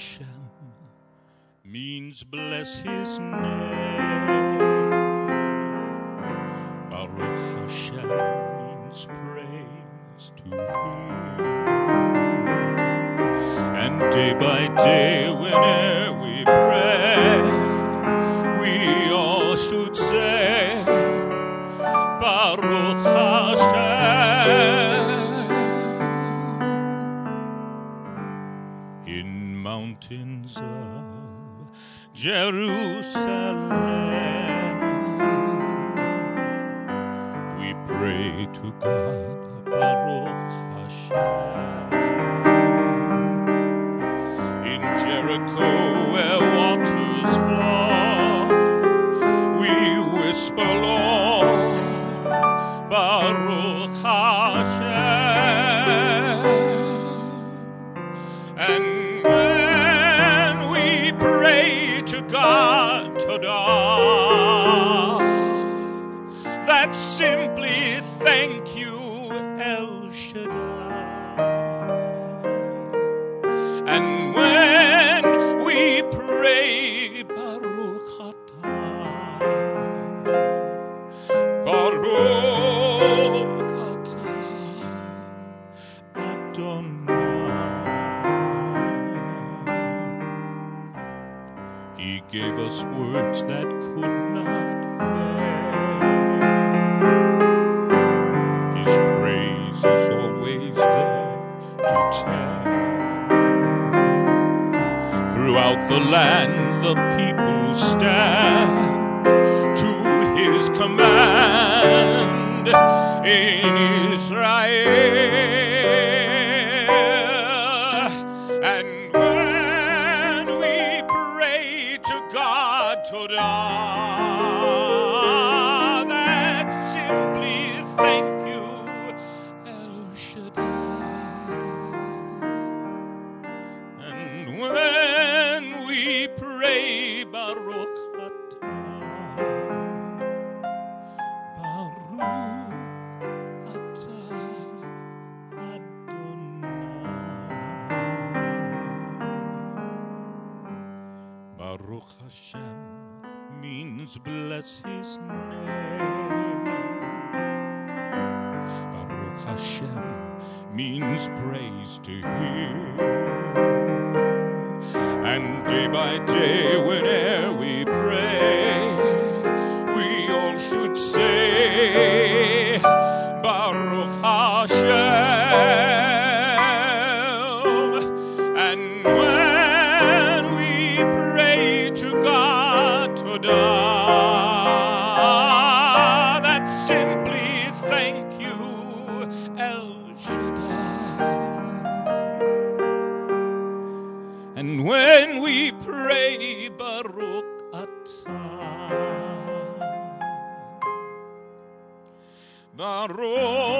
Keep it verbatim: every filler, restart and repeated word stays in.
Hashem means bless his name. Baruch Hashem means praise to him. And day by day whenever we pray, we all should say Baruch Hashem. In mountains of Jerusalem, we pray to God, Baruch Hashem. In Jericho, where waters flow, we whisper, Lord, Baruch Hashem. And when we pray to God, Todah, that's simply thank you, El Shaddai. And when we pray Baruch Atah, Baruch Atah Adonai, he gave us words that could not fail. His praise is always there to tell. Throughout the land the people stand to his command in Israel. And when we pray to God, Todah, that's simply thank you, El Shaddai. And when we pray Baruch Atah, Baruch Atah Adonai, Baruch Hashem means bless his name. Baruch Hashem means praise to him. And day by day, whenever we pray, we all should say, Baruch Hashem. And when we pray to God, Todah, that's simply thank you, El Shaddai. And when we pray Baruch Atah, Baruch